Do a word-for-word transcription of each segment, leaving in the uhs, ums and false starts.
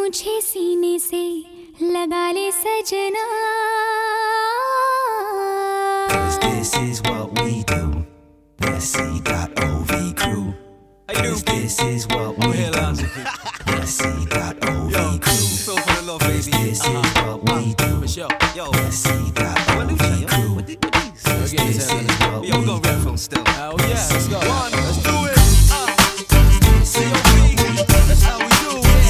मुझे सीने से लगा ले सजना. This is what we do. S C dot O V crew. Cause this is what we do. S C dot O V crew. Cause this is what we do. S C dot O V crew. Cause this is what we do. We're gonna rap from still. Hell yeah, let's go. One, let's do it. C O V, that's how we do it.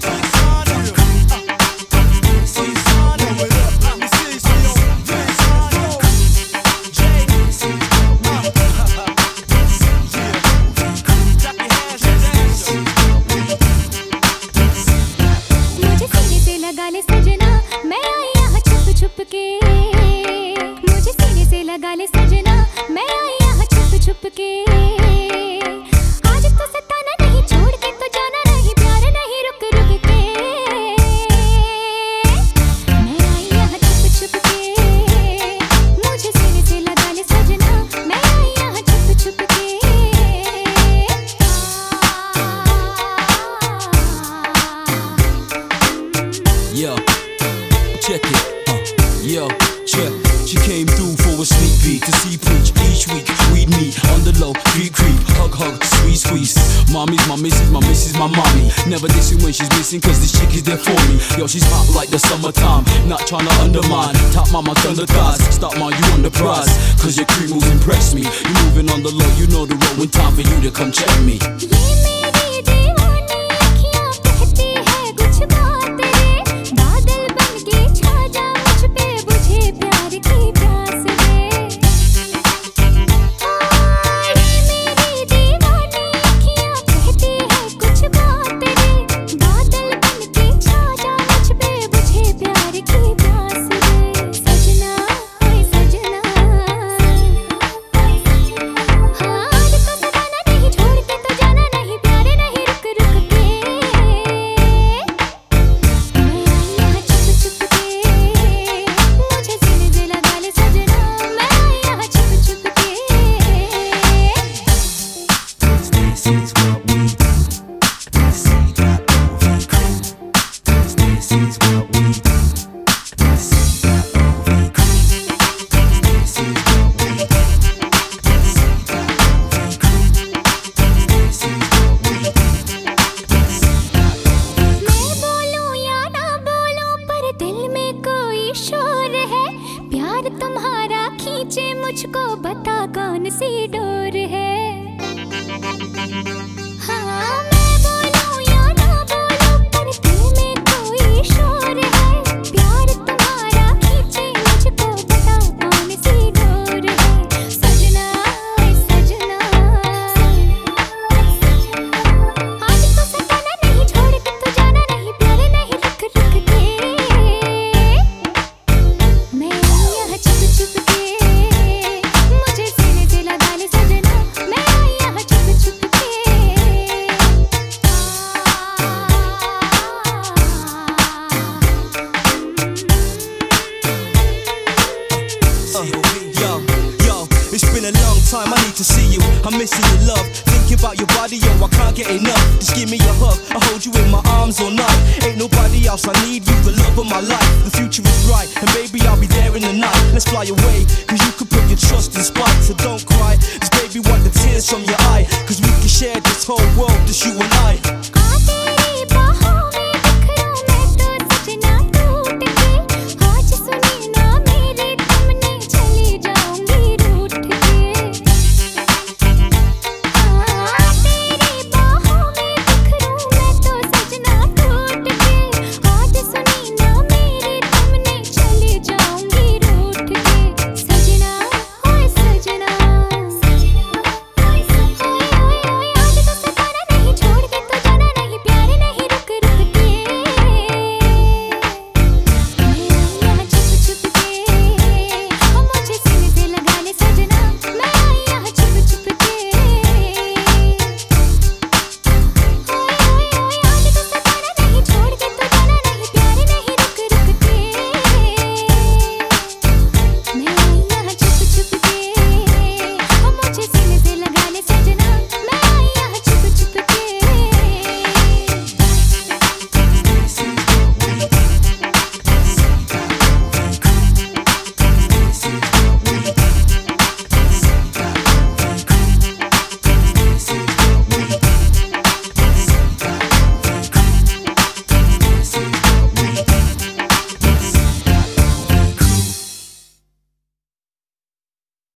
लगा ले सजना मैं आई यहाँ छुप छुप के. मुझे सीने से लगा ले सजना मैं आई यहाँ छुप छुप के. आज तो सताना नहीं छोड़ के तो जाना नहीं प्यार नहीं रुक रुक के. मैं आई यहाँ छुप छुप के. मुझे सीने से लगा ले सजना मैं आई यहाँ छुप छुप के. Yo, check it, uh, yo, check. She came through for a sneak peek to see preach each week. We'd meet on the low, creep creep, hug hug, squeeze squeeze. Mommy's my missus, my missus my mommy. Never dissing when she's missing, cause this chick is there for me. Yo, she's hot like the summertime, not tryna undermine. Top mama thunder thighs, stop my you on the prize. Cause your cream moves impress me. You moving on the low, you know the road when time for you to come check me. तुम्हारा खींचे मुझको बता कौन सी door है. हाँ मैं बोलूं या ना बोलूं पर दिल में कोई शोर है. प्यार तुम्हारा खींचे मुझको बता कौन सी डोर है. सजना सजना आज तो सताना नहीं छोड़ के तो जाना नहीं प्यार नहीं रुक रुक के. मैं यहाँ छुप छुप के. मुझे सीने से लगा ले सजना मैं आई यहाँ छुप छुप के. Yo, yo, it's been a long time, I need to see you. I'm missing your love, thinking about your body, yo, I can't get enough. Just give me a hug, I hold you in my arms all night. Ain't nobody else, I need you, the love of my life. The future is bright, and baby, I'll be there in the night. Let's fly away, cause you could put your trust in spite. So don't cry, cause baby, wipe the tears from your eye. Cause we can share this whole world, just you and I.